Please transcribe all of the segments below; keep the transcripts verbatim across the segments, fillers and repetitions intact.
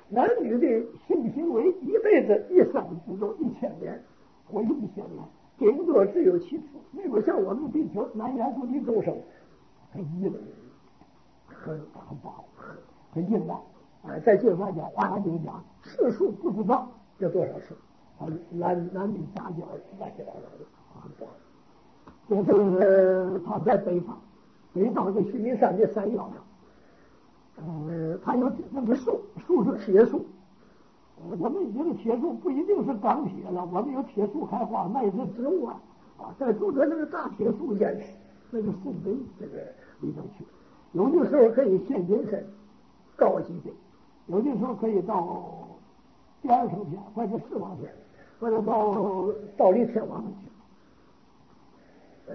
男女的性行为一辈子一生之中一千年或一千年，顶多只有其次。那个像我们地球南元素地众生，很阴，很很薄，很很阴暗。啊，在经上讲，华严经讲，次数不知道有多少次，啊，男男女杂交乱七八糟的，很薄。这是他在北方，北方是须弥山的山腰上。呃，它有那个树，树是铁树。我们这个铁树不一定是钢铁了，我们有铁树开花，那也是植物啊。啊，在住在那个大铁树间，那个树根这个里头去，有的时候可以现金身，高几倍；有的时候可以到第二层天，或者四王天，或者到到离天王去。呃，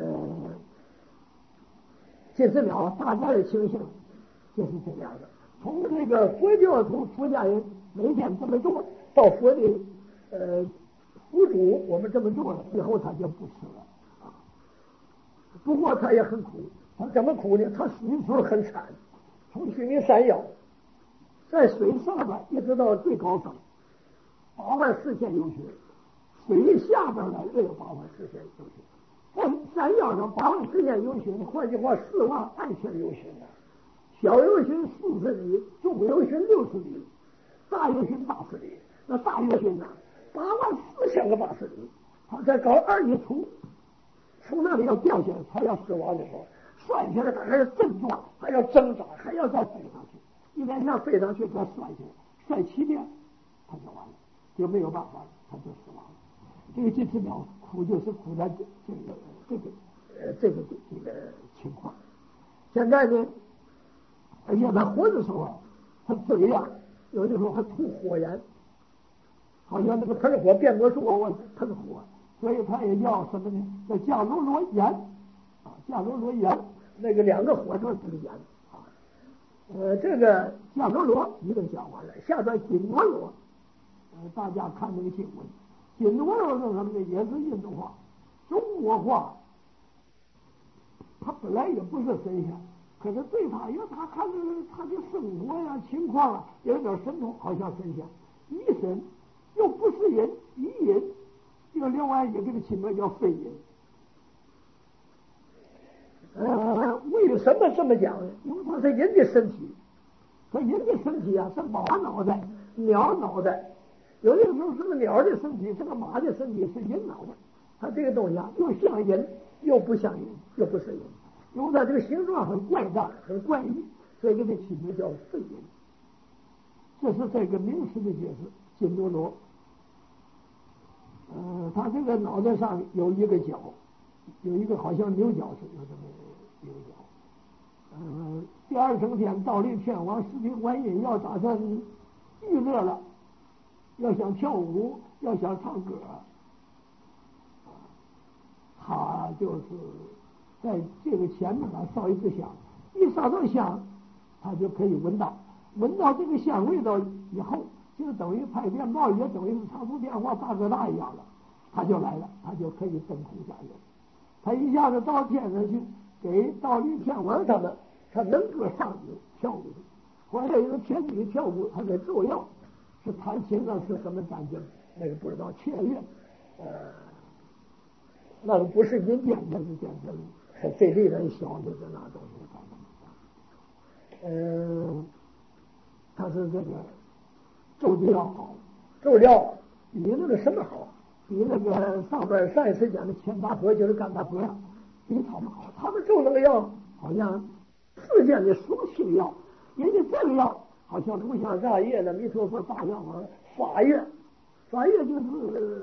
这是了大概的情形。就是这样的，从这个佛教徒出家人每天这么做，到佛的呃佛主我们这么做了以后，他就不吃了啊。不过他也很苦，他怎么苦呢？他死的时候很惨，从须弥山腰在水上边一直到最高峰八万四千由旬，水下边呢也有八万四千由旬，在山腰上八万四千由旬，换句话四万二千由旬呢。小游巡四十里，中游巡六十里，大游巡八十里。那大游巡呢，八万四千个八十里。他在高二一出，从那里要掉下来，才要死亡的时候，摔下来他还要振作，还要挣扎，还要再飞上去。一连下飞上去，再摔下来，摔七遍，他就完了，就没有办法了，他就死亡了。这个这次表苦就是苦在这这个这个呃这个这个情况。现在呢？而且他活的时候，他嘴呀，有的时候还吐火焰，好像那个喷火变魔术我喷火，所以他也叫什么呢？叫迦罗罗炎啊，迦罗罗炎，那个两个火就是这个炎啊。呃，这个迦罗罗已经讲完了，下边紧罗罗，呃，大家看那个经文，紧罗罗是什么呢？也是印度话，中国话，他本来也不是神仙。可是对他，因为他看着他的生活呀、情况啊，有点神通，好像神仙。一神又不是人，一人又另外一个这个亲名叫非人。呃，为什么这么讲呢？因为他是人的身体，他人的身体啊是马脑袋、鸟脑袋，有的时候是个鸟的身体，是个马的身体，是人脑袋。他这个东西啊，又像人，又不像人，又不是人。因为它这个形状很怪诞、很怪异，所以给它起名叫废人。这是这个名词的解释。紧罗罗，呃，他这个脑袋上有一个角，有一个好像牛角似的这么一个角。呃，第二层天倒立天王十地观音要打算娱乐了，要想跳舞，要想唱歌，他就是。在这个前面啊烧一支香，一烧到香，他就可以闻到，闻到这个香味道以后，就等于拍电报，也等于是长途电话大哥大一样了，他就来了，他就可以登空下人。他一下子到天上去，给倒立天王他们，他能歌善舞跳舞，或者一个天女跳舞，他给奏乐，是弹琴呢是什么感觉？那个不知道，切乐，呃，那个不是阴间，那是简直。很费力的小的这那东西，嗯，他是这个奏调好，奏调比那个什么好，比那个上边上一次讲的钱大佛就是甘大佛呀，比他们好。他们奏那个药好像世间的俗气药，人家这个药好像无相大业的弥陀佛大药王法乐，法乐就是、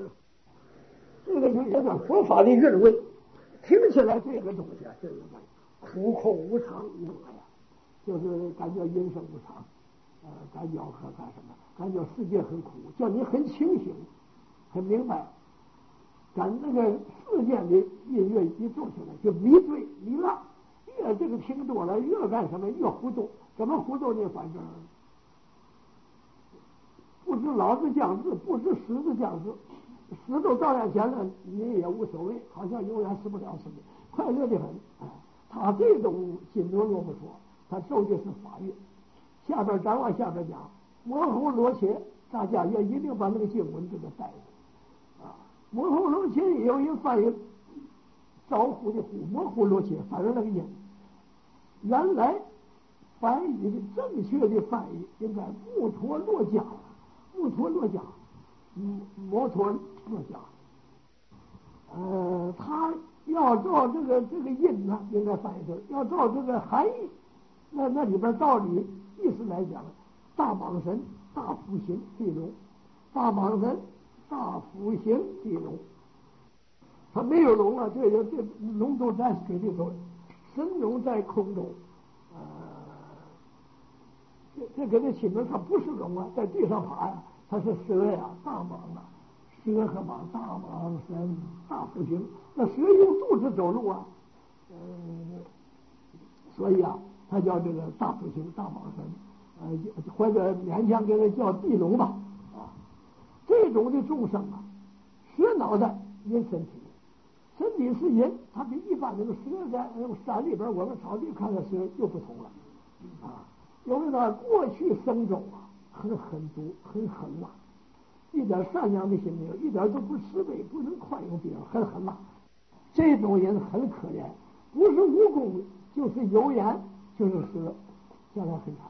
呃、这个就有点佛法的韵味。听起来这个东西啊，这个苦空无常无我呀，就是感觉人生无常，呃，感觉和干什么？感觉世界很苦，叫你很清醒，很明白。感那个世间的音乐一奏起来就迷醉迷乱，越这个听多了越干什么越糊涂，怎么糊涂呢？反正不知老子将至，不知死子将至。死都到眼前了，你也无所谓，好像永远死不了似的，快乐的很。哎，他这种紧罗罗不说，他奏的是法乐。下边咱往下边讲， 摩吼罗伽，大家也一定把那个经文给它带着啊。摩吼罗伽也有人翻译招呼的呼，摩吼罗伽反正那个音，原来翻译的正确的翻译应该木陀罗伽，木陀罗伽，嗯，摩陀罗伽。呃，他要照这个这个音呢，应该翻译成；要照这个含义，那那里边道理意思来讲，大蟒神大福行地龙，大蟒神大福行地龙，他没有龙啊，这个这龙都在水里头，神龙在空中，呃，这这给他起名，它不是龙啊，在地上爬呀，它是蛇呀，大蟒啊。蛇和蟒，大蟒神大福行，那蛇用肚子走路啊，呃，所以啊，它叫这个大福行大蟒神，呃，或者勉强给它叫地龙吧，啊，这种的众生啊，蛇脑袋人身体，身体是人，它跟一般那个蛇在山里边我们草地看的蛇又不同了，啊，因为呢过去生中啊很狠毒很狠辣。一点善良的心没有，一点都不慈悲，不能宽容别人，很狠辣。这种人很可怜，不是无功就是有眼，就是蛇，将来很惨。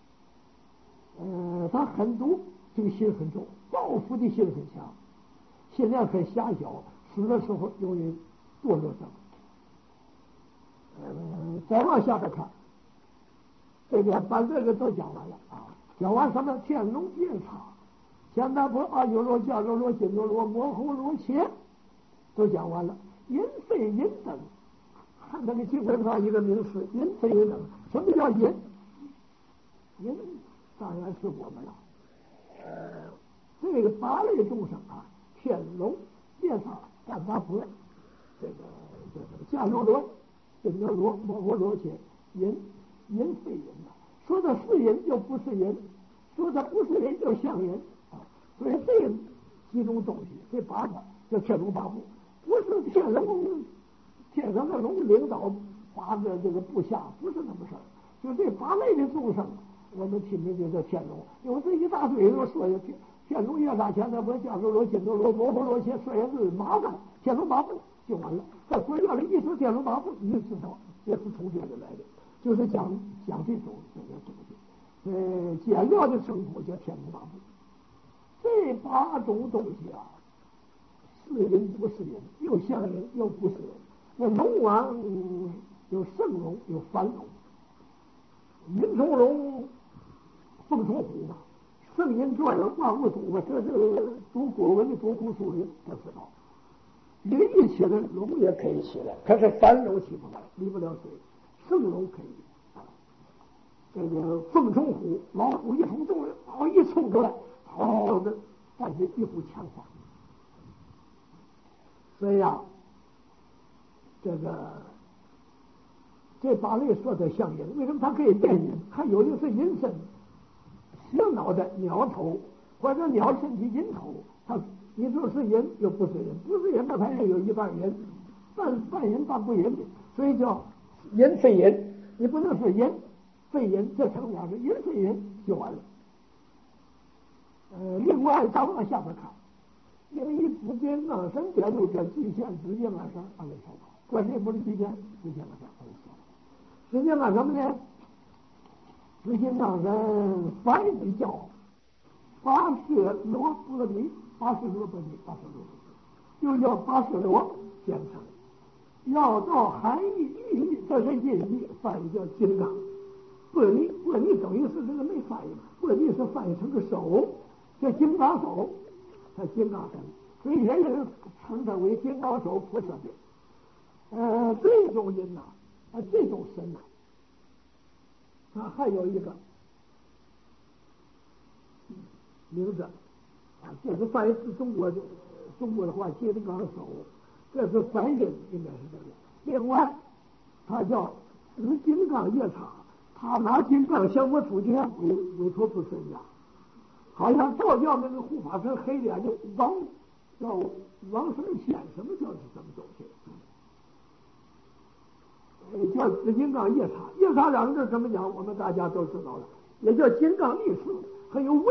呃，他狠毒，这个心很重，报复的心很强，心量很狭小，死的时候容易堕落症。呃，再往下边看，这个把这个都讲完了啊，讲完什么？天龙夜叉。前达婆阿修罗迦罗罗紧罗罗摩吼罗伽都讲完了，淫非淫等，看那个经文上一个名词，淫非淫等。什么叫淫？淫当然是我们了。呃，这个八类众生啊，天龙、夜叉、干达婆，这个这个迦罗罗、紧罗罗、摩吼罗伽，淫淫非淫的，说的是淫又不是淫，说的不是淫就像淫。所以这几种东西，这八个叫天龙八部，不是天龙天上的龙领导八个这个部下，不是那么事儿。就这八类的众生，我们听着就叫天龙。因为这一大堆都说天天龙夜叉前达婆迦罗罗紧罗罗摩吼罗伽，说也是麻烦，天龙八部就完了。在佛教里一说天龙八部，你就知道这是从这个来的，就是讲讲这种这个东西。呃，简要的称呼叫天龙八部。这八种东西啊，是人不是人，又像人又不是人。那龙王、嗯、有圣龙，有凡龙，银虫龙、凤虫虎嘛，圣人转了万物主嘛，这是读古文的读古书人都知道。人一起来，龙也可以起来，可是凡龙起不来，离不了水。圣龙可以啊，这个凤虫虎，老虎一冲动了，好一冲出来。好的，带着一股强化。所以啊，这个这八类说的像人，为什么它可以变人？还有的是人身，蛇脑袋、鸟头，或者鸟身体、人头，它你说是人又不是人，不是人，那它也有一半人，半半人半不人的，所以叫人非人。你不能说人非人，这成两个人非人就完了。呃，另外再往下边看，因为一直间呢，神节度这极限直接按上按了说到，观世不是极限直接按上按了说到，直接按什么呢？直接让人翻译叫八舍罗波尼，八舍罗波尼，八舍罗波尼，又叫八舍罗简称，要到含义意义，这是音译，翻译叫金刚。波尼波尼等于是这个没翻译，波尼是翻译成个手。这金刚手，它金刚身，所以人人称它为金刚手菩萨的。呃，这种人呐、啊，啊，这种神呐、啊，啊，还有一个名字啊，这是翻译是中国的中国的话，金刚手，这是梵音，应该是这个。另外，他叫金刚夜叉，他拿金刚降魔出家，有有错不分家。好像道教那个护法神黑脸的王叫王神仙，什么叫是什么东西？叫金刚夜叉，夜叉两个字怎么讲？我们大家都知道了，也叫金刚力士，还有文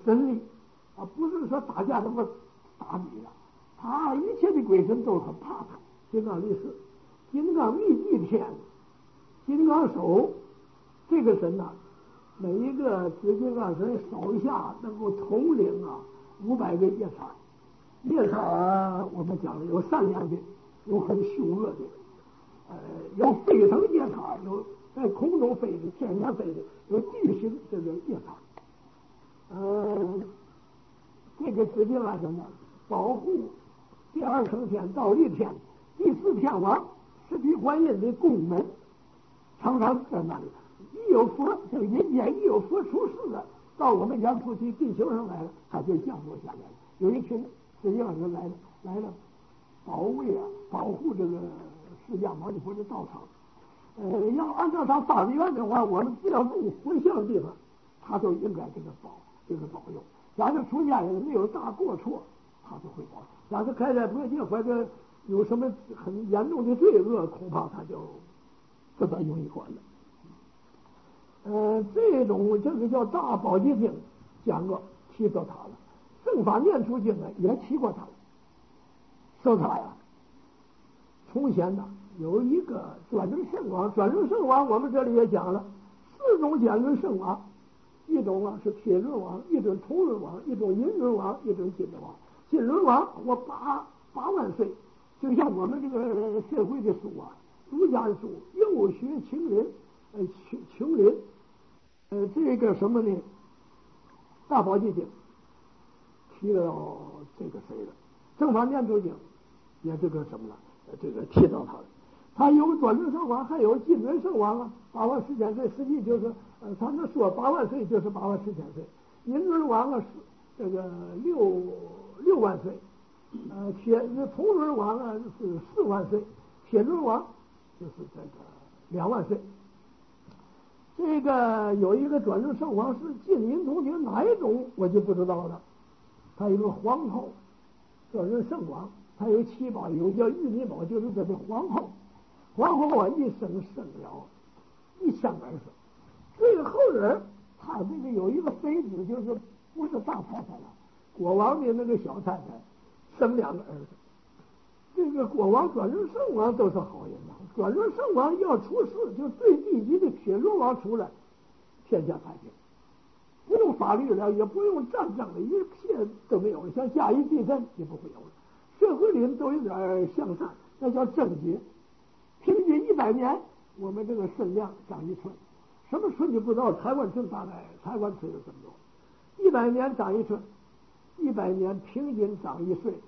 神力啊，不是说打架那么打你的，他一切的鬼神都很怕他。金刚力士、金刚密地天、金刚手，这个神呐、啊，每一个紫金刚神手下能够统领啊五百个夜叉。夜叉啊，我们讲了有善良的，有很凶恶的，呃，有飞腾夜叉，有在空中飞的、天上飞的，有地形这个夜叉。呃，这个紫金刚神呢，保护第二层天、倒立天、第四天王、十地观音的宫门，常常在那里。一有佛，这个人间一有佛出世了，到我们杨菩提地球上来了，他就降落下来了。有一群释迦人来了，来了，保卫啊，保护这个释迦牟尼佛的道场。呃，要按照他大愿的话，我们只要住佛像的地方，他都应该这个保，这个保佑。假设出家人没有大过错，他就会保；假设开在破戒或者有什么很严重的罪恶，恐怕他就不大容易管了。呃，这种这个叫大宝积经讲过，提到他了。正法念处经呢也提过他了，说他呀，从前呢有一个转轮圣王，转轮圣王我们这里也讲了，四种转轮圣王，一种啊是铁轮王，一种铜轮王，一种银轮王，一种金轮王。金轮王活八八万岁，就像我们这个社会的书啊，儒家的书，幼学情林，呃穷穷林，呃这个什么呢？大宝积经提到这个谁了？正法念处经也这个什么了？这个提到他了。他有转轮圣王，还有金轮圣王啊，八万四千岁，实际就是呃，他们说八万岁就是八万四千岁。银轮王啊是这个六六万岁，呃，铁铜轮王啊是四万岁，铁轮王就是这个两万岁。这个有一个转轮圣王是金银铜铁哪一种我就不知道了。他有个皇后，转轮圣王，他有七宝，有叫玉米宝，就是这个皇后。皇后啊，一生生了一千儿子。最后人他这个有一个妃子，就是不是大太太了，国王的那个小太太，生两个儿子。这个国王转轮圣王都是好人呐，转轮圣王要出事，就最低级的铁轮王出来，天下太平，不用法律了，也不用战争了，一切都没有了，像甲乙地震也不会有了，社会里都有点向善，那叫正节。平均一百年，我们这个肾量长一寸，什么寸就不知道，台湾寸大概台湾寸有这么多，一百年长一寸，一百年平均长一岁。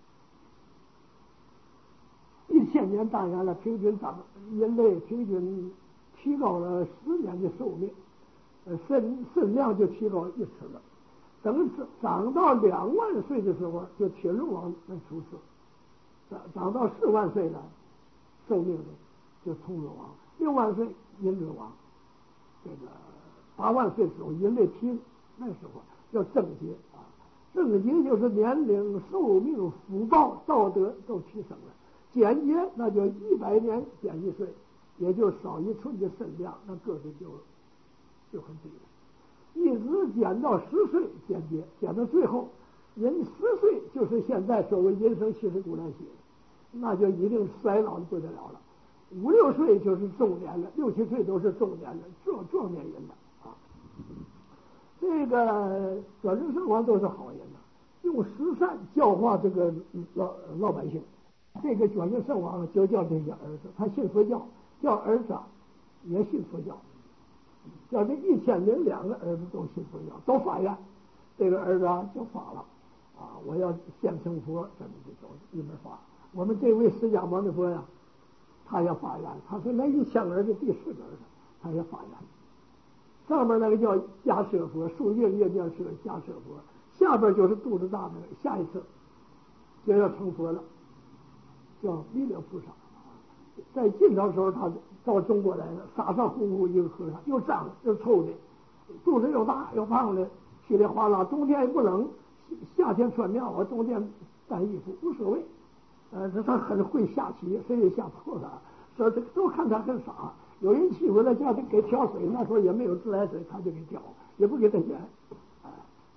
一千年当然了，平均长人类平均提高了十年的寿命，呃，肾肾量就提高一次了。等长到两万岁的时候，就铁轮王能出世；长长到四万岁了，寿命的就铜轮王；六万岁银轮王。这个八万岁的时候，人类提那时候叫正节啊，正节就是年龄、寿命、福报、道德都提升了。减节那就一百年减一岁，也就少一寸的肾量，那个子就就很低了。一直减到十岁减节，减到最后，人十岁就是现在所谓人生七十古来稀，那就一定衰老的不得了了。五六岁就是中年了，六七岁都是中年了，壮壮年人了啊。这个转轮圣王都是好人呐，用十善教化这个老老百姓。这个转轮圣王就叫这些儿子，他信佛教，叫儿子也信佛教，叫这一千零两个儿子都信佛教，都发愿，这个儿子啊就发了啊，我要现成佛，这么就走一门发。我们这位释迦牟尼佛呀，他也发愿，他说那一千儿子第四个儿子，他也发愿。上面那个叫迦舍佛，树叶叶叫舍迦舍佛，下边就是肚子大的，下一次就要成佛了。叫弥勒菩萨，在晋朝时候，他到中国来了，傻傻乎乎一个和尚，又脏又臭的，肚子又大又胖的，稀里哗啦，冬天也不冷，夏天穿棉袄，冬天单衣服无所谓。呃，他很会下棋，谁也下不过他。说这都看他很傻，有人欺负他，叫他给挑水，那时候也没有自来水，他就给挑，也不给他钱。啊，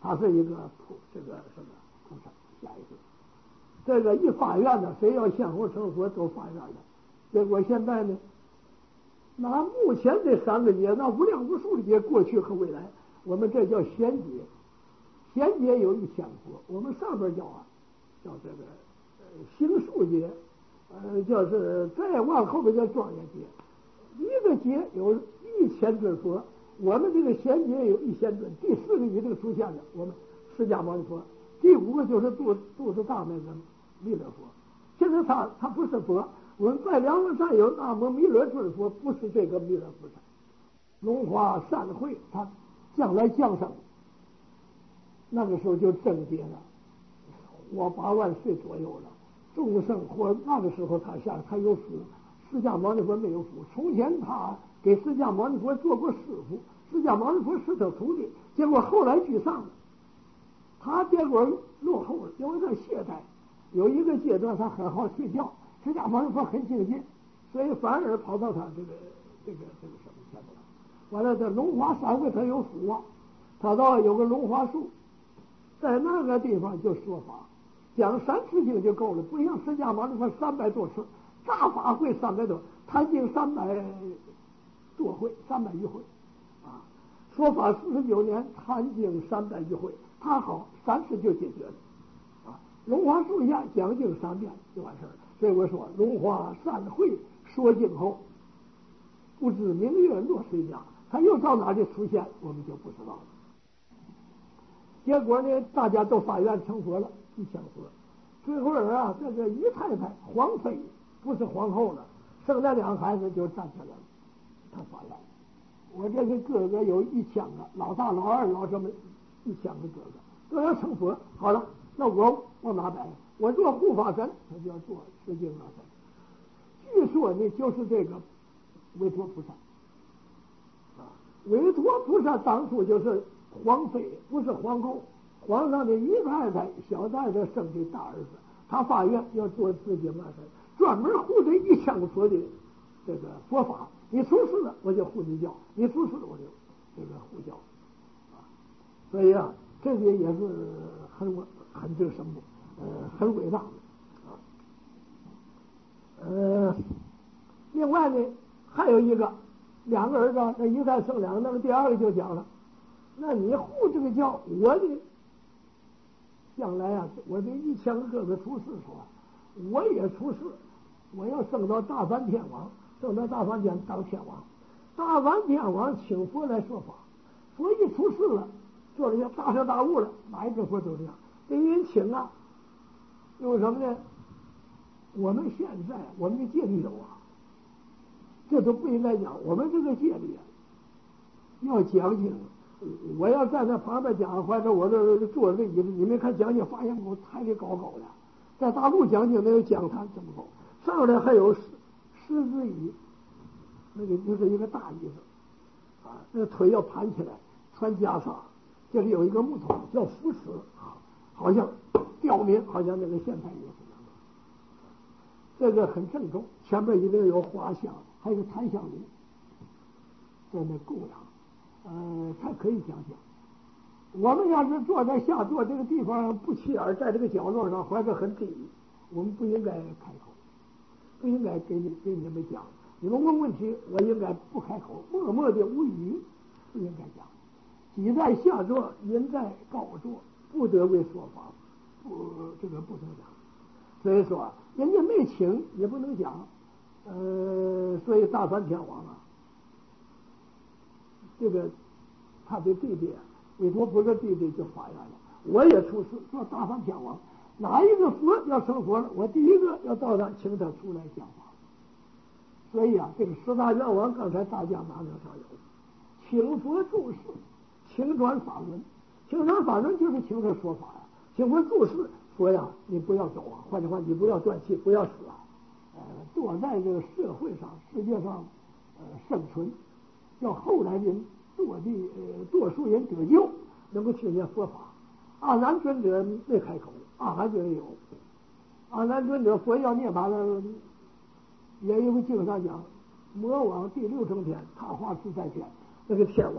他是一个菩这个什么菩萨下一个。这个一发愿呢，谁要现后成佛都发愿了。结果现在呢，拿目前这三个劫，那无量无数的劫，过去和未来，我们这叫贤劫。贤劫有一千佛，我们上边叫啊，叫这个呃行数劫，呃，叫是再往后边叫庄严劫。一个劫有一千尊佛，我们这个贤劫有一千尊，第四个一个出现了，我们释迦牟尼佛，第五个就是肚肚子大那个弥勒佛。现在他他不是佛，我们在梁山上有那么弥勒尊佛，不是这个弥勒菩萨。龙华善会，他将来降生，那个时候就正劫了，活八万岁左右了。众生或那个时候他下他有福，释迦牟尼佛没有福。从前他给释迦牟尼佛做过师傅，释迦牟尼佛是他徒弟，结果后来居上了，他结果落后了，有点懈怠。有一个阶段他很好睡觉，释迦牟尼佛很敬敬，所以反而跑到他这个这个这个什么前头了。完了，这龙华三会他有福啊，他到有个龙华树，在那个地方就说法，讲三次经就够了，不像释迦牟尼佛三百多次，大法会三百多，坛经三百多会，三百余会啊，说法四十九年，坛经三百余会，他好三次就解决了。龙华树下讲经三遍就完事儿了，所以我说龙华散会说经后，不知明月落谁家，他又到哪里出现，我们就不知道了。结果呢，大家都发愿成佛了，一千佛。最后啊，这个姨太太皇妃不是皇后了，生了两个孩子就站起来了，他发愿。我这个哥哥有一千个，老大、老二、老这么一千个哥哥都要成佛，好了。那我我哪摆？我做护法神，他就要做释经老神。据说呢，就是这个韦陀菩萨啊，韦陀菩萨当初就是皇妃，不是皇后，皇上的姨太太、小太太生的大儿子，他发愿要做释经老神，专门护这一千个佛的这个佛法。你出世了，我就护你教；你出世了，我就这个护教啊。所以啊，这个也是很稳。很这个什么，呃，很伟大啊。呃，另外呢，还有一个两个儿子，那一再生两个，那么第二个就讲了，那你护这个教，我的将来啊，我这一千个哥哥出世说，我也出世，我要升到大梵天王，升到大梵天当天王，大梵天王请佛来说法，佛一出世了，做了些大彻大悟了，哪一个佛都这样。给人请啊，用什么呢？我们现在我们的戒律有啊，这都不应该讲。我们这个戒律啊，要讲经。我要站在旁边讲，或者我这坐着椅子，你们看讲经发现我抬得高高的。在大陆讲经那个讲坛这么高，上来还有十十字椅，那个就是一个大椅子啊，那腿要盘起来，穿袈裟，这里有一个木头叫扶持。好像吊民，好像那个现代也是这个很郑重，前面一定有花香，还有檀香炉在那供养，呃，才可以讲讲。我们要是坐在下座这个地方不起眼，在这个角落上或者很低，我们不应该开口，不应该给你给你们讲。你们问问题，我应该不开口，默默的无语，不应该讲。己在下座，人在高座。不得为说法，不，这个不能讲。所以说，人家没请也不能讲。呃，所以大梵天王啊，这个他的弟弟韦陀菩萨弟弟就发愿了，我也出世做大梵天王。哪一个佛要成佛了，我第一个要到那请他出来讲法。所以啊，这个十大愿望，刚才大家拿上有，请佛注释，请转法轮。请转法轮就是请他说法呀，请佛注释，佛呀，你不要走啊，换句话，你不要断气，不要死啊，呃，多在这个社会上、世界上，呃，生存，叫后来人多地呃多数人得救，能够听见佛法。阿难尊者没开口，阿含尊有，阿难尊者佛要涅槃了，也有个经上讲，魔往第六层天，他化自在天，那个天王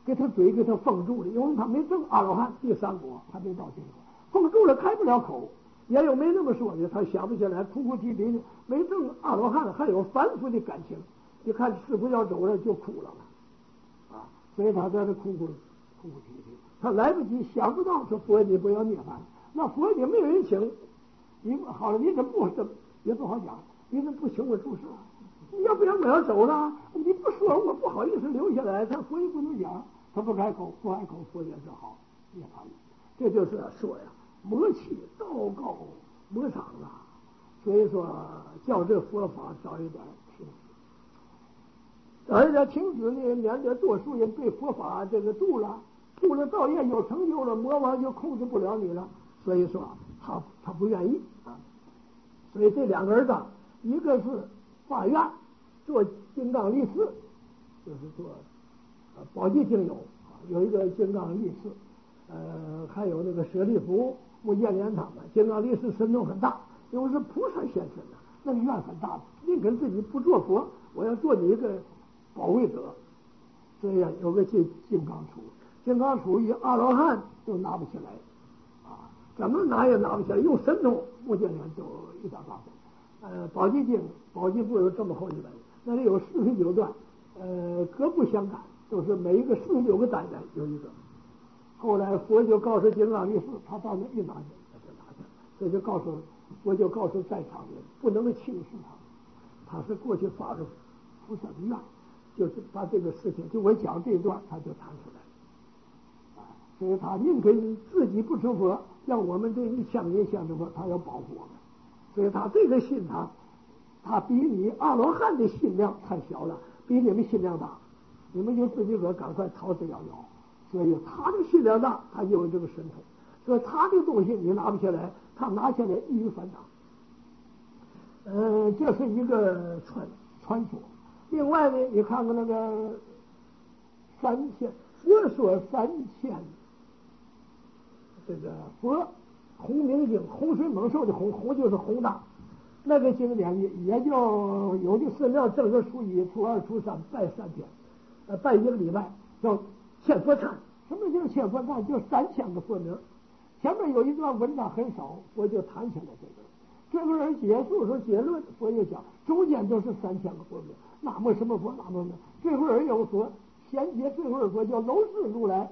给他嘴给他封住了，因为他没证阿罗汉第三国还没到这个，封住了开不了口。也有没那么说的，他想不起来，哭哭啼啼的，没证阿罗汉还有反复的感情，一看师傅要走了就哭了嘛，啊，所以他在这哭哭哭哭啼啼，他来不及想不到说佛你不要涅槃，那佛你没有人请，你好了你怎么不怎么也不好讲，你怎么不请我住世？你要不然我要走了，你不说我不好意思留下来，他佛也不能讲，他不开口，不开口佛也是好涅槃了，这就是说呀。魔气道高魔长啊，所以说叫这佛法早一点停止，早一点停止呢，免得多数人被佛法这个度了，度了造业有成就了，魔王就控制不了你了。所以说他他不愿意啊，所以这两个儿子，一个是发愿做金刚力士，就是做呃宝济经有啊，有一个金刚力士，呃，还有那个舍利弗。穆建连他们金刚力士神通很大，因为是菩萨现身的，那个愿很大，宁肯自己不做佛，我要做你一个保卫者。这样有个金金刚杵，金刚杵一阿罗汉都拿不起来啊，怎么拿也拿不起来，用神通穆建连就一点办法。呃，宝济经宝济部有这么厚一本，那里有四十九段，呃，各不相干，都是每一个四十九个单元有一个。后来佛就告诉金刚力士，他到那一拿去，他就拿去，这就告诉佛就告诉在场人，不能轻视他，他是过去发着菩萨的愿，就是把这个事情，就我讲这一段，他就谈出来，啊，所以他宁肯自己不成佛，让我们这一千年相成佛，他要保护我们，所以他这个心他，他比你阿罗汉的心量太小了，比你们心量大，你们就自己个赶快逃之夭夭。所以他的心量大，他就有这个神通。所以他的东西你拿不下来，他拿下来易于反掌。嗯、呃，这是一个传传说。另外呢，你看看那个三千佛说三千，这个佛洪明经，洪水猛兽的洪，洪就是宏大。那个经典里也叫有的寺庙正月初一、初二、初三拜三天，呃，拜一个礼拜叫。千佛忏，什么叫千佛忏？就三千个佛名。前面有一段文章很少，我就谈起来这个。这个人结束说结论，佛就讲中间都是三千个佛名。那么什么佛？那么呢？最后人有说，衔接最后说叫楼氏如来。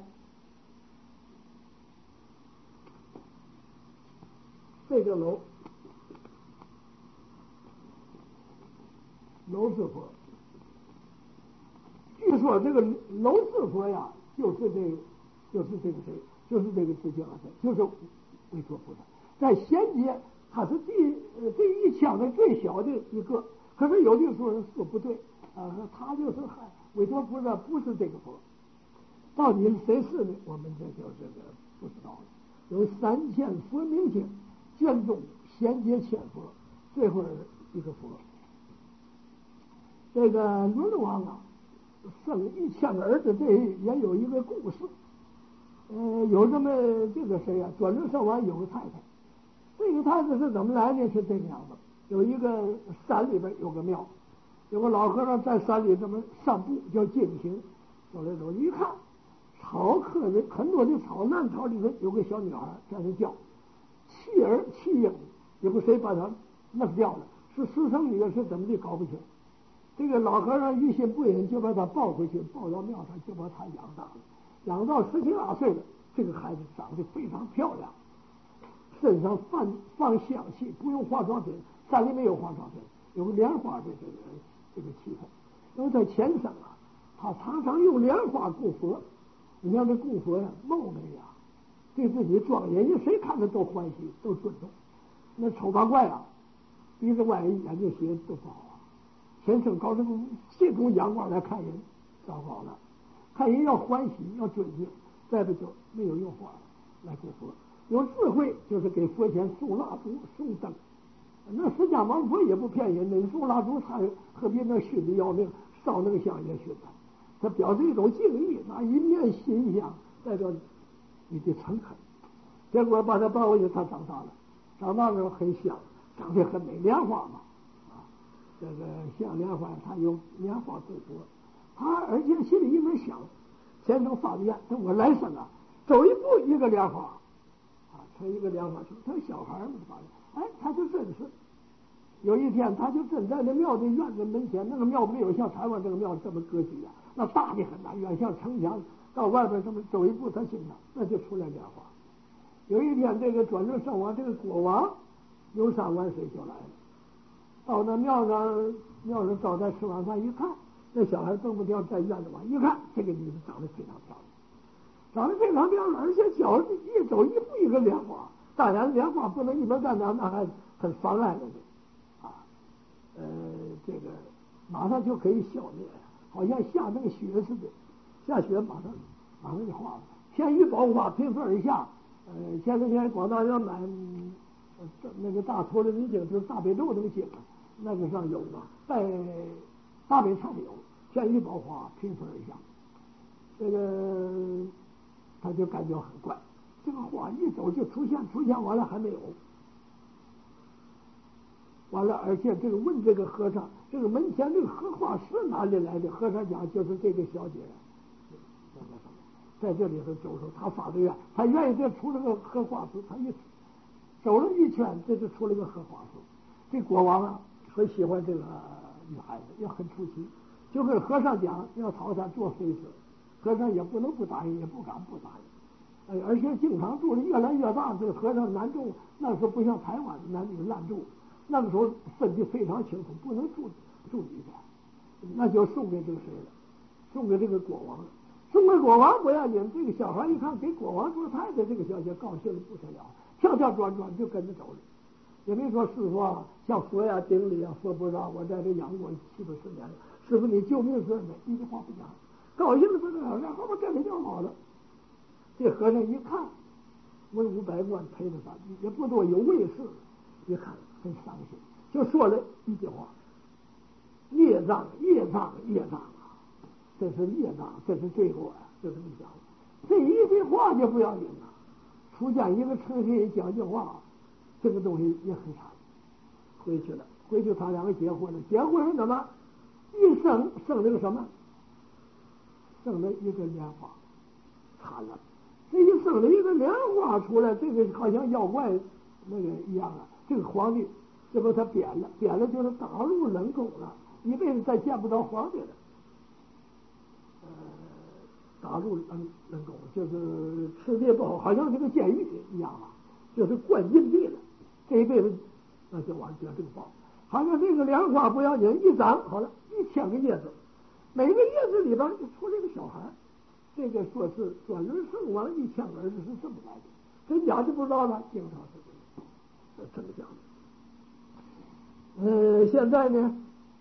这个楼，楼氏佛。据说这个楼氏佛呀。就是这个，就是这个谁，就是这个释迦牟尼，就是维陀菩萨。在衔接，他是第呃这一枪的最小的一个，可是有的时候人说不对啊，他就是还维陀菩萨不是这个佛，到底谁是呢？我们这就这个不知道了。有三千佛名经，卷宗衔接千佛，最后一个佛。这个轮王啊。生一千个儿子，这也有一个故事。呃，有这么这个谁呀、啊？转轮圣王有个太太，这个太太是怎么来的？是这个样子：有一个山里边有个庙，有个老和尚在山里这么散步，叫进行。走来走，一看草棵的很多的草，烂草里头有个小女孩在那叫，弃儿弃婴，也不谁把她弄掉了，是私生女是怎么的搞不清。这个老和尚于心不忍，就把他抱回去，抱到庙上，就把他养大了。养到十七八岁了，这个孩子长得非常漂亮，身上放放香气，不用化妆品，山里没有化妆品，有个莲花的这个这个气氛。因为在前生啊，他常常用莲花供佛。你看这供佛呀，貌美呀，对自己庄严，人谁看着都欢喜，都尊重。那丑八怪啊，鼻子歪，眼睛斜都不好。前生搞这种这种眼光来看人，糟糕了。看人要欢喜，要尊敬，再不就没有用花来供佛。有智慧就是给佛前送蜡烛、送灯。那释迦牟尼佛也不骗人的，你送蜡烛，他何必那熏的要命，烧那个香也熏的。他表示一种敬意，那一面心香代表你的诚恳。结果把他抱回去，他长大了，长大了很香，长得很美，莲花嘛。这个像莲花，他有莲花供佛，他而且心里一直想， 先生发的愿，等我来生啊，走一步一个莲花，啊，成一个莲花树。他小孩嘛，发的，哎，他就真是。有一天，他就真在那庙的院子门前，那个庙没有像台湾这个庙这么格局啊，那大的很大，远像城墙，到外边这么走一步，他心上那就出来莲花。有一天，这个转轮圣王这个国王游山玩水就来了，到那庙上庙上招待吃晚饭，一看那小孩蹦不跳在院子往一看，这个女的长得非常漂亮，长得非常漂亮，而且脚一走一步一个莲花。当然，莲花不能一边站那，那还很妨碍了的。呃，这个马上就可以消灭，好像下那个雪似的，下雪马上马上就化了。天雨宝花平分而下，呃，前两天广大人买、呃、那个大陀罗尼经，就是大悲咒那个经，那个上有嘛，在大悲忏有天雨宝花平分而下，这个他就感觉很怪，这个花一走就出现，出现完了还没有。完了，而且这个问这个和尚，这个门前这个荷花是哪里来的？和尚讲就是这个小姐，在这里头走走，他发的愿，他愿意这出了个荷花树，他一走了一圈，这就出了个荷花树。这国王啊，很喜欢这个女孩子，也很出奇，就跟和尚讲要讨她做妃子，和尚也不能不答应，也不敢不答应。哎，而且经常住的越来越大，这个和尚难住，那时候不像台湾男女滥住。那个时候分得非常清楚，不能住住一家，那就送给这个谁了？送给这个国王了。送给国王不要紧，这个小孩一看给国王做太太，这个小姐高兴的不得了，跳跳转转就跟着走了。也没说师傅啊，像佛呀顶礼啊，佛不让我在这养过七八十年了，师傅你救命是没一句话不讲，高兴的不得了，然后我这里就好了。这和尚一看，文武百官陪着他，也不多有卫士，一看。很伤心，就说了一句话：“业障，业障，业障啊！这是业障，这是罪过呀！”就这么讲。这一句话就不要紧了。出现一个诚信讲句话，这个东西也很惨。回去了，回去他两个结婚了，结婚是怎么？一生生了个什么？生了一个莲花，惨了！这一生了一个莲花出来，这个好像妖怪那个一样啊。这个皇帝，这不他贬了，贬了就是打入冷宫了，一辈子再见不到皇帝了。呃，打入冷冷宫就是吃的不好，好像这个监狱一样啊，就是关禁闭了，这一辈子那就完全这个报。好像这个莲花不要紧，一长好了，一千个叶子，每个叶子里边就出来一个小孩。这个说是转轮圣王一千个儿子是这么来的，真假就不知道了，经常是。这么讲的，呃，现在呢，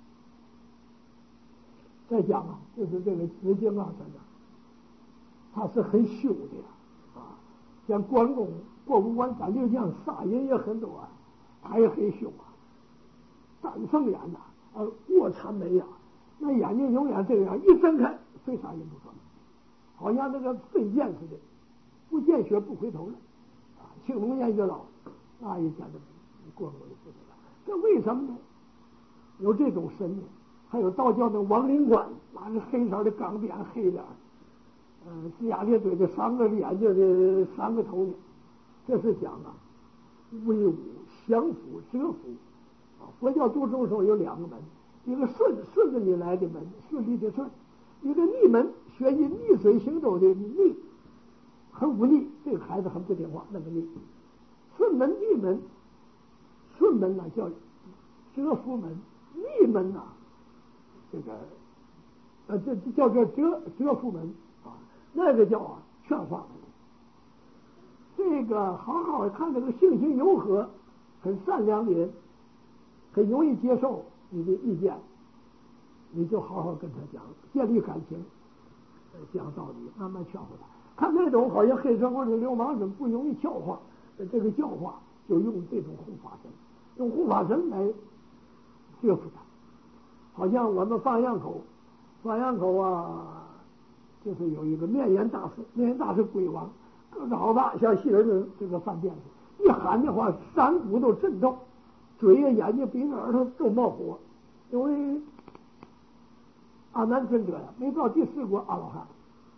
再讲啊，就是这个紫金啊，真的，他是很凶的呀，啊，像关公、过五关斩六将，杀人也很多啊，他也很凶啊，丹凤眼呐，啊，卧蚕眉呀，那眼睛永远这样，一睁开，非杀人不可，好像那个飞剑似的，不见血不回头了，啊，青龙偃月刀。那一天的过过就不得了，这为什么呢？有这种神呢？还有道教的王灵官，拿着黑色的钢鞭，黑脸，呃，龇牙咧嘴的三个眼睛的三个头的，这是讲啊，威武降服折服啊。佛教读中时候有两个门，一个顺顺着你来的门，顺利的顺；一个逆门，学习逆水行舟的逆，很忤逆，这个孩子很不听话，那个逆。顺门逆门，顺门呢、啊、叫折服门，逆门呐、啊，这个呃这叫做折折服门啊，那个叫啊劝化门。这个好好看这个性情柔和、很善良的人，很容易接受你的意见，你就好好跟他讲，建立感情，讲道理，慢慢劝化他。看那种好像黑社会的流氓人不容易教化。这个教化就用这种护法神，用护法神来折服他。好像我们放羊口，放羊口啊，就是有一个面颜大师，面颜大师鬼王，个子好大，像希尔顿这个饭店似的，一喊的话，山谷都震动，嘴呀、眼睛、鼻子、耳朵都冒火。因为阿难尊者呀，没到第四国阿罗汉，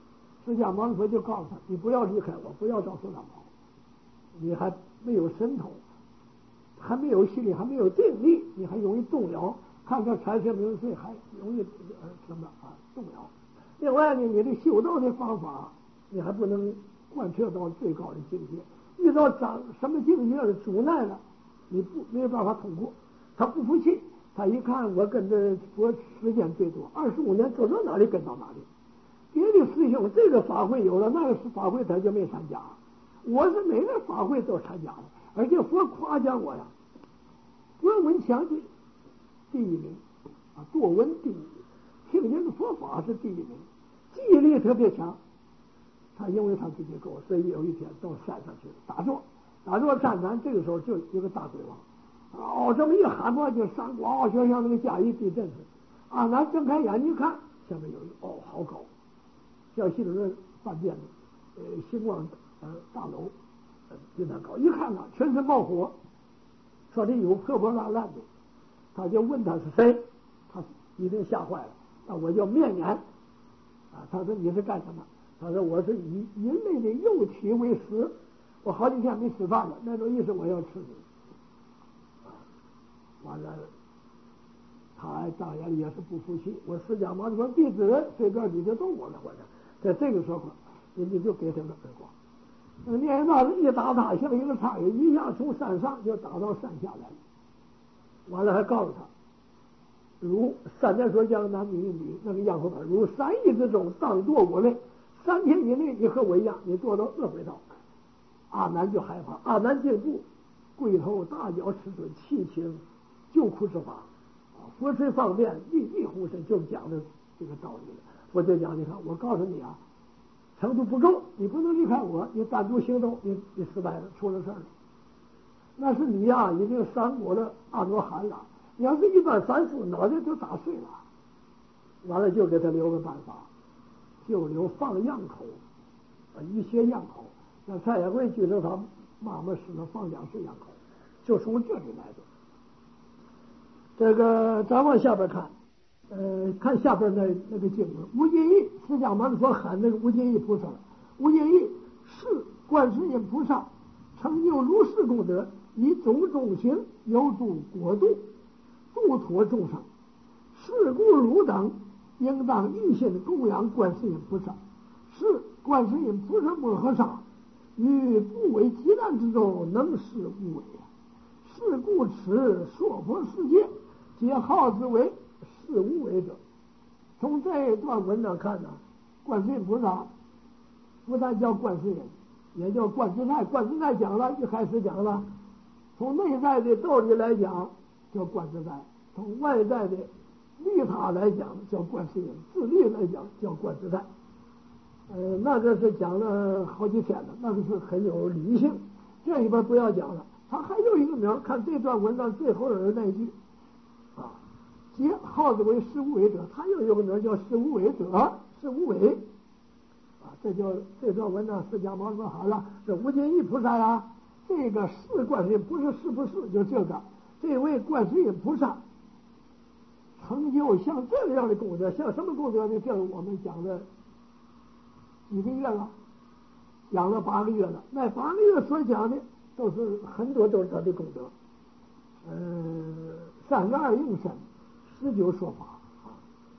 释迦牟尼佛就告诉他，你不要离开我，不要到处乱跑，你还没有神通，还没有心力，还没有定力，你还容易动摇，看看财神名岁还容易呃什么啊动摇。另外呢，你的修道的方法你还不能贯彻到最高的境界，遇到长什么境界的阻碍了，你不没有办法通过。他不服气，他一看我跟着佛时间最多，二十五年走到哪里跟到哪里。别的师兄这个法会有了，那个法会他就没参加，我是每个法会都参加了，而且佛夸奖我呀，文文强记第一名啊，多闻第一，听见的佛法是第一名，记忆力特别强。他因为他自己够，所以有一天到山上去打坐，打坐站禅，这个时候就有个大鬼王，哦，这么一喊嘛，就山光，就像那个嘉义地震似的。阿难睁开眼睛看，下面有一哦，好高，像西轮饭店的呃星光呃大楼，呃比那高，一看啊，全身冒火，说里有破破烂烂的，他就问他是谁，他一定吓坏了，那我叫面年，啊，他说你是干什么？他说我是以人类的肉体为食，我好几天没吃饭了，那种意思我要吃你。啊，完了，他当然也是不服气，我释迦牟尼佛弟子随便你就动我了，我这在这个时候，人家就给他个耳光。那念念大师一打他，像一个苍蝇，一下从山上就打到山下来了。完了还告诉他，如三年说江南女女那个样后边，如三亿之中当堕我类。三天以内，你和我一样，你堕到恶鬼道。阿难就害怕，阿难进步，跪头大脚赤尊，泣请救苦之法。啊，佛吹方便，一一呼声，就讲的这个道理了。佛就讲，你看，我告诉你啊，程度不够，你不能离开我，你单独行动，你你失败了，出了事儿了。那是你呀、啊，已经伤过了阿罗汉了。你要是一般凡夫，脑袋都打碎了。完了，就给他留个办法。就留放样口，啊，一些样口。那蔡元贵据说他妈妈使了放两次样口，就从这里来的。这个咱往下边看，呃，看下边那那个经文，无尽意，释迦牟尼佛喊那个无尽意菩萨，无尽意是观世音菩萨成就如是功德，以种种行有助国度，度脱众生，是故汝等。应当一心供养观世音菩萨，是观世音菩萨摩诃萨于不为极难之中能使无为，是故此娑婆世界皆号之为是无为者。从这一段文章看呢，观世音菩萨不但叫观世音，也叫观自在。观自在讲了，一开始讲了，从内在的道理来讲叫观自在，从外在的利他来讲叫观世音，自利来讲叫观自在。呃，那个是讲了好几天了，那个是很有理性。这里边不要讲了，他还有一个名，看这段文章最后的那一句啊，皆号之为是无为者，他又有个名叫是无为者，是无为啊，这叫这段文章释迦牟尼佛好了，是无尽意菩萨呀。这个是观世音，不是是不是，就这个这位观世音菩萨。成就像这样的功德，像什么功德呢？这我们讲了几个月了，讲了八个月了。那八个月所讲的都是很多都是他的功德。呃，三个二应身，十九说法啊，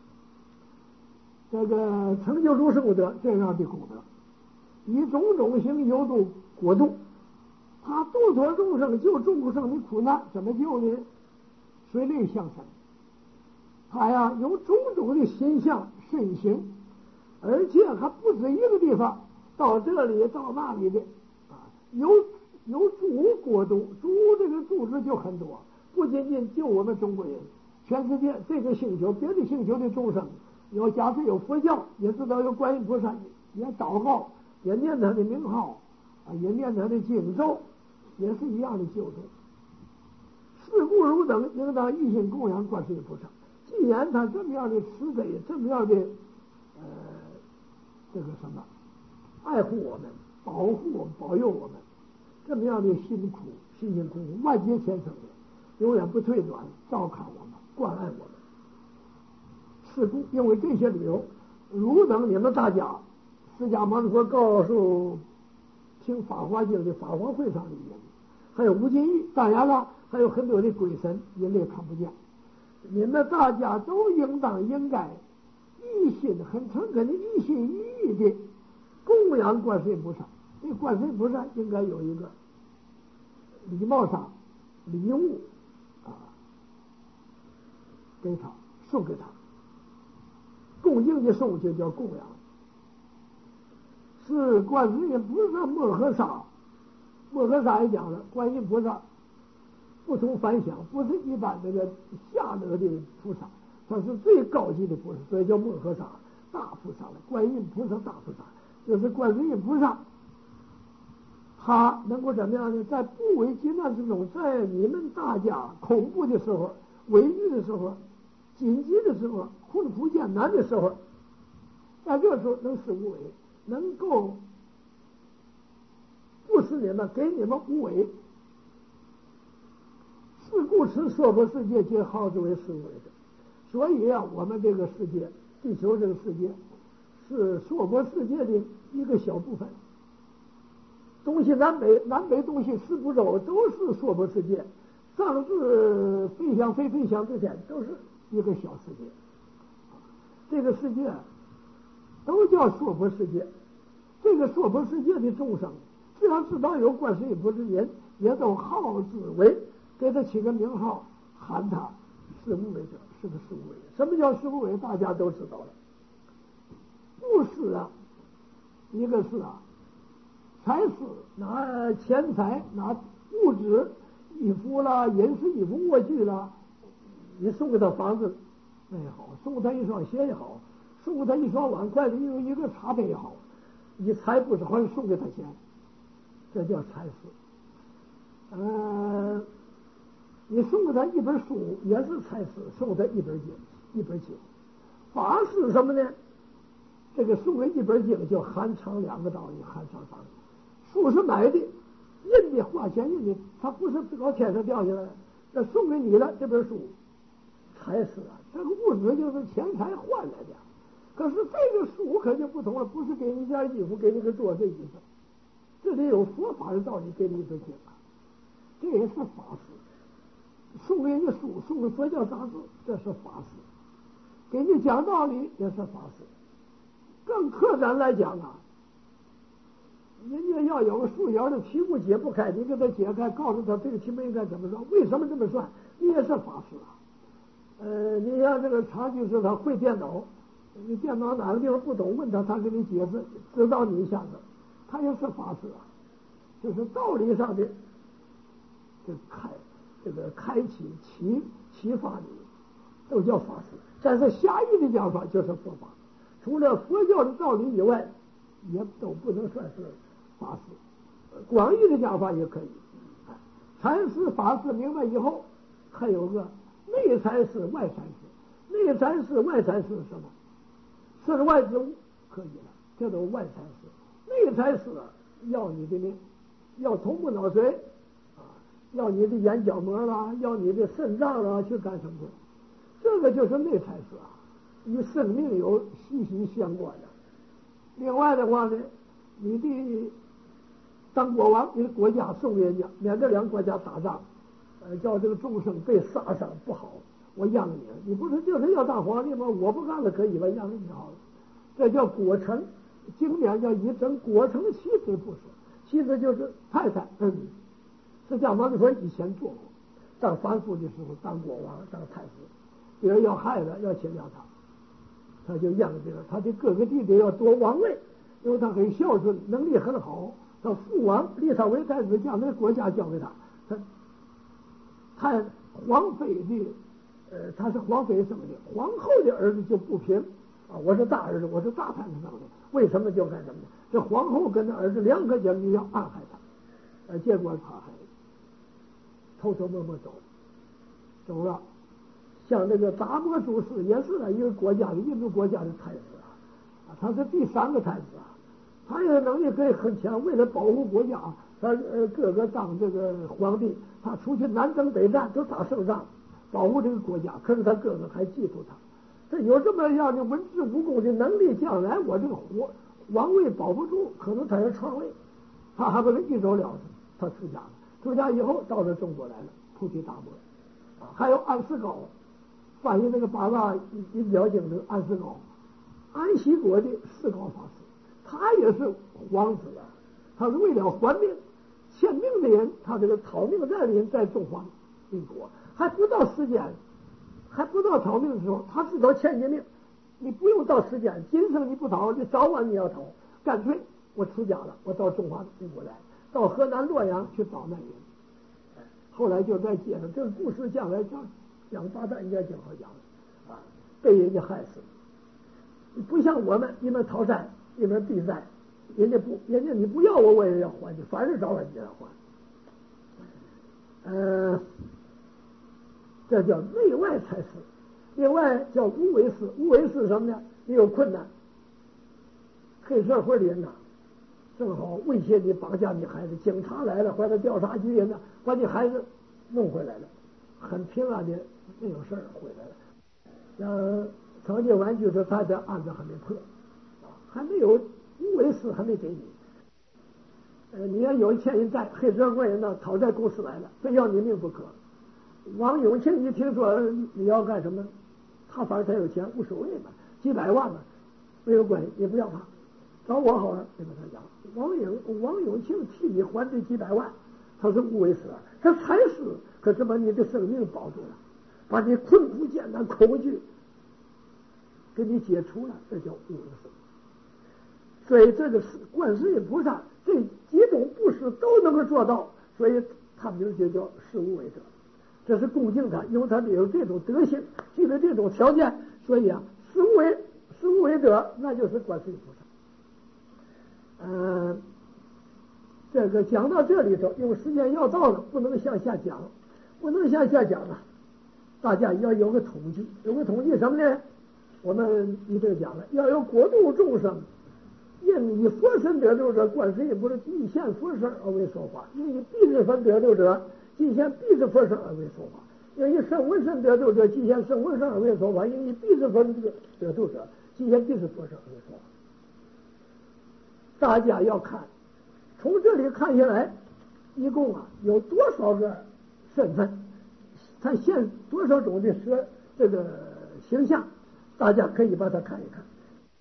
这个成就如是功德这样的功德，以种种行有度国度，他度脱众生，救众生的苦难，怎么救呢？随类相身。他呀有种种的形象身形，而且还不止一个地方，到这里到那里的啊，有有诸国度，诸这个组织就很多，不仅仅就我们中国人，全世界这个星球别的星球的众生，要假设有佛教，也知道有观音菩萨，也祷告，也念他的名号啊，也念他的经咒，也是一样的救助。是故汝等应当一心供养观世音菩萨。既然他这么样的慈悲，这么样的呃这个什么爱护我们、保护我们、保佑我们，这么样的辛苦、辛辛苦苦、万劫千生的，永远不退转，照看我们、关爱我们。是故因为这些理由，汝等你们大家释迦牟尼佛告诉听法华经的法华会上里面，还有无尽意，当然了，还有很多的鬼神，人类看不见。你们大家都应当应该一心很诚恳的一心一意的供养观世音菩萨。这观世音菩萨应该有一个礼貌上礼物啊，给他送给他，恭敬的送就叫供养。是观世音菩萨摩诃萨，摩诃萨也讲了，观音菩萨不同凡响，不是一般这个下德的菩萨，他是最高级的菩萨，所以叫摩诃萨大菩萨了。观音菩萨大菩萨就是观世音菩萨，他能够怎么样呢？在不畏艰难之中，在你们大家恐怖的时候、危惧的时候、紧急的时候、困苦艰难的时候，在这时候能使无为，能够不使你们，给你们无为。是故此娑婆世界皆号之为是无为的。所以啊，我们这个世界，地球这个世界，是娑婆世界的一个小部分。东西南北，南北东西四部洲都是娑婆世界，上至飞翔非飞翔之天，都是一个小世界。这个世界都叫娑婆世界。这个娑婆世界的众生，只要知道有观世音菩萨人，也都号之为，给他起个名号，喊他是无为者，是个是无为者。什么叫是无为？大家都知道了。布施啊，一个是啊，财施，拿钱财，拿物质，衣服啦、饮食、衣服、卧具啦，你送给他房子那也好，送给他一双鞋也好，送给他一双碗筷子，有一个茶杯也好，你财不是好像送给他钱，这叫财施。呃，你送给他一本书也是财施，送给他一本经，一本经。法施什么呢？这个送给一本经叫含藏两个道理，含藏法。书是买的，印的，花钱印的，它不是老天上掉下来的，这送给你了这本书，财施啊，这个物质就是钱财换来的。可是这个书可就不同了，不是给你一件衣服，给你个桌子椅子，这里有佛法的道理，给你一本经啊，这也是法施。送给你书，送给佛教杂志，这是法施；给你讲道理也是法施。更客观来讲啊，人家要有个数学的题目解不开，你给他解开，告诉他这个题目应该怎么算，为什么这么算，你也是法施啊。呃，你像这个常居士他会电脑，你电脑哪个地方不懂，问他，他给你解释，指导你一下子，他也是法施啊。就是道理上的这开这个开启启启发你，都叫法施。但是狭义的讲法就是佛法，除了佛教的道理以外，也都不能算是法施。广义的讲法也可以。财施法施明白以后，还有个内财施外财施。内财施外财施是什么？身外之物可以了，这都外财施。内财施要你的命，要头部脑髓啊，要你的眼角膜啦，要你的肾脏啦，去干什么去？这个就是内财施啊，与生命有息息相关的。另外的话呢，你的当国王，你的国家送给人家，免得两个国家打仗，呃，叫这个众生被杀伤不好，我养你，你不是就是要当皇帝吗？我不干了可以吧？养你好了，这叫果成。经典叫以整果成妻子不说，妻子就是太太。嗯，释迦牟尼佛以前做过，当凡夫的时候，当国王，当太子，别人要害他，要侵略他，他就让这个他的哥哥弟弟要夺王位，因为他很孝顺，能力很好，他父王立他为太子，将那个国家交给他。他太皇妃的，呃，他是皇妃生的，皇后的儿子就不平啊，我是大儿子，我是大太子生的，为什么就干什么呢？这皇后跟他儿子两个将军要暗害他，呃，结果他还偷偷摸摸走走了。像这个达摩祖师也是一个国家的印度国家的太子啊，他是第三个太子啊，他也能力可以很强，为了保护国家，他呃哥哥当这个皇帝，他出去南征北战都打胜仗，保护这个国家，可是他哥哥还记住他。这有这么样的文治武功的能力，将来我这个皇王位保不住，可能他要篡位，他还不是一走了之，他出家了。出家以后到了中国来了，菩提达摩。啊，还有安世高，翻译那个八大印表经的安世高，安息国的世高法师，他也是皇子啊，他是为了还命，欠命的人，他这个讨命债的人在中华民国还不到时间，还不到讨命的时候，他知道欠你命，你不用到时间，今生你不讨，你早晚你要讨，干脆我出家了，我到中华民国来，到河南洛阳去找那人。后来就在街上，这个故事将来讲讲八代应该讲好讲啊，被人家害死。不像我们一边讨债一边避债，人家不，人家你不要我我也要还你，凡是找我你要还。呃，这叫内外财事。另外叫无为事，无为事什么呢？你有困难，黑社会的人呐，正好威胁你绑架你孩子，警察来了或者调查局人呢，把你孩子弄回来了，很平安的没有事儿回来了。像曹介完就说他的案子还没破，啊，还没有无为事还没给你。呃，你要有欠人债，黑社会人呢讨债公司来了，非要你命不可。王永庆一听说你要干什么，他反正他有钱无所谓嘛，几百万嘛，没有关系，也不要他。找我好了，就跟他讲，王永王永庆替你还这几百万，他是无为死，他才是，可是把你的生命保住了，把你困苦艰难恐惧给你解除了，这叫无为死。所以这个是观世音菩萨这几种布施都能够做到，所以他名就叫是无为者。这是恭敬他，因为他有这种德行，具备这种条件，所以啊，是无为是无为者，那就是观世音菩萨。嗯、呃，这个讲到这里头，因为时间要到了，不能向下讲，不能向下讲了。大家要有个统计，有个统计什么呢？我们一直讲了，要有国度众生，应以佛身得度者，观世音菩萨即现佛身而为说法；应以必之分得度者，即现必之佛身而为说法；应以圣文身得度者，即现圣文身而为说法；应以必之分得度者，即现必之佛身而为说法。大家要看，从这里看下来，一共啊有多少个身份，他现多少种的蛇这个形象，大家可以把它看一看。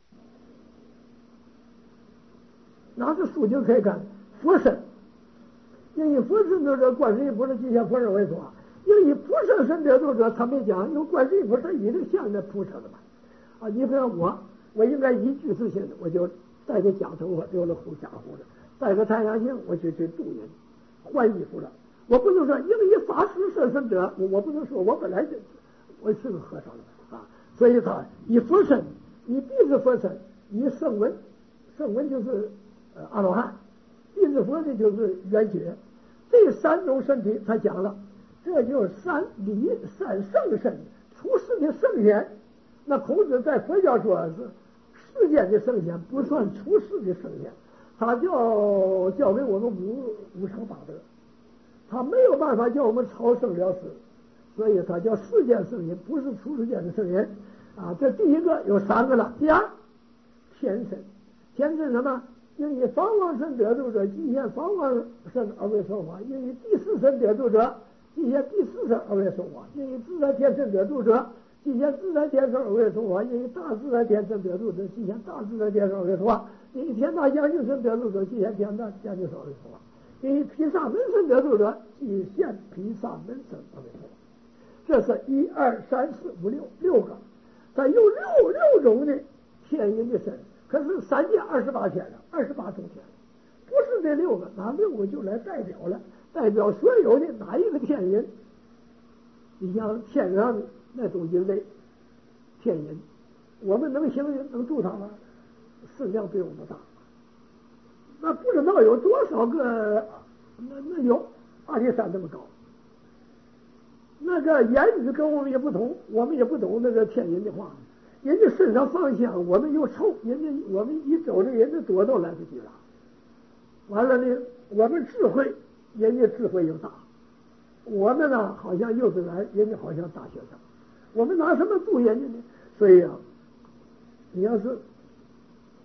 拿着书就可以看，佛身，因以佛身得者，观世音菩萨即现佛身为说；因以菩萨身得度者，他没讲，因为观世音菩萨一直像那菩萨的嘛。啊，你比如我，我应该一句自信的，我就带个假头发，留了胡假胡子，戴个太阳镜，我就去渡人，换衣服了。我不能说应以法师摄身者，我我不能说我本来就我是个和尚的啊，所以他以佛身，以必之佛身，以圣文，圣文就是呃阿罗汉，必之佛呢就是圆觉，这三种身体他讲了，这就是三理三圣身，出世的圣贤。那孔子在佛教说是世间的圣贤，不算出世的圣贤，他教教给我们五五常八德，他没有办法叫我们超生了死，所以他叫世间圣人，不是出世间的圣人啊。这第一个有三个了。第二，天身，天身什么？应以方王身得度者，即现方王身而为说法；应以第四身得度者，即现第四身而为说法；应以自在天身得度者，即现自在天身而为说法；应以大自在天身得度者，即现大自在天身而为说法；应以天大将军身得度者，即现天大将军身而为说法；应以毗沙门身得度者，即现毗沙门身而为说法。这是一二三四五六六个，咱有六六种的天人的身，可是三界二十八天了，二十八种天，不是这六个，哪六个就来代表了，代表所有的哪一个天人？你像天上的那种人类，天人，我们能行能住他吗？事量比我们大，那不知道有多少个，那那有阿里山这么高。那个言语跟我们也不同，我们也不懂那个天人的话，人家身上放香，我们又臭，人家我们一走着人家躲都来不及了。完了呢，我们智慧，人家智慧又大，我们呢好像幼稚园，人家好像大学生，我们拿什么度人家呢？所以啊，你要是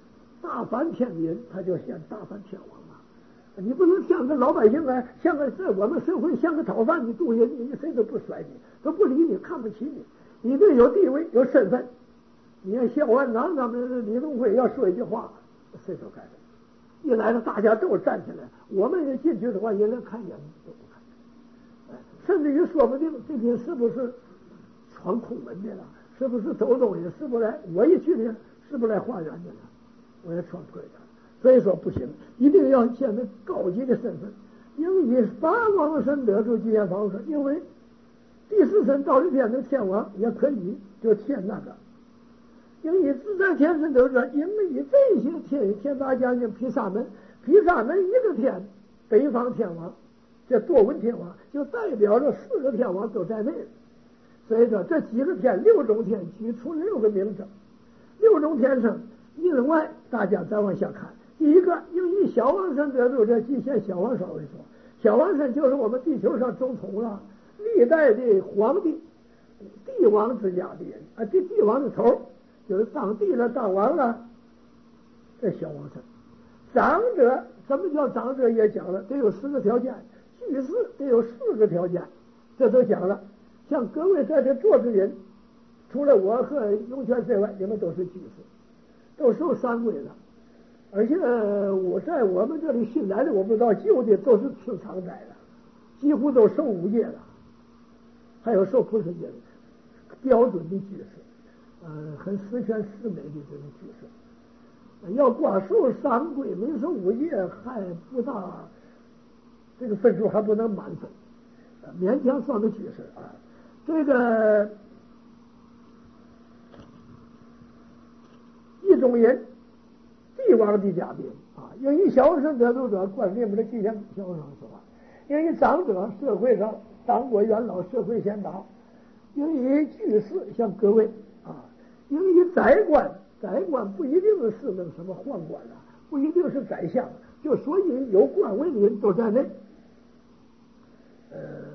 大凡天民，他就像大凡天王嘛。你不能像个老百姓啊，像个在我们社会像个讨饭的度人，你谁都不甩你，都不理你，看不起你。你得有地位，有身份。你看萧万长他们李登辉要说一句话，谁都干。一来了，大家都站起来，我们也进去的话，也连看眼都不看。甚至于说不定这些是不是闯空门的了，是不是偷东西，是不是来我一去呢，是不是来化缘的了，我也闯亏的。所以说不行，一定要显得高级的身份。应以八王身得出极限方式，因为第四身到这天的天王也可以就天那个。因以自在天身得出，因为以这些天天大将军毗沙门，毗沙门一个天，北方天王，这多闻天王就代表着四个天王都在内。所以说这几个天六种天举出六个名称，六种天生。另外大家再往下看，第一个应以小王身得出，这极限小王稍微说，小王身就是我们地球上总统了，历代的皇帝帝王之家的人啊，这帝王的头就是当帝了当王了，这小王身。长者什么叫长者也讲了，得有十个条件，居士得有四个条件，这都讲了。像各位在这坐的人，除了我和永泉之外，你们都是居士，都受三规了。而且我在我们这里新来的，我不知道旧的都是吃常斋了，几乎都受五戒了，还有受菩萨戒的标准的居士，呃，很十全十美的这种居士。要光受三规没受五戒还不大，这个分数还不能满分，勉强算个居士啊。这个一种人，帝王的家宾啊，因以小生得度者，观念不的吉祥小生说话；因以长者，社会上当过元老，社会贤达；因以居士，像各位啊；因以宰官，宰官不一定是那个什么宦官啊，不一定是宰相，就所以有官位的人都在内。呃。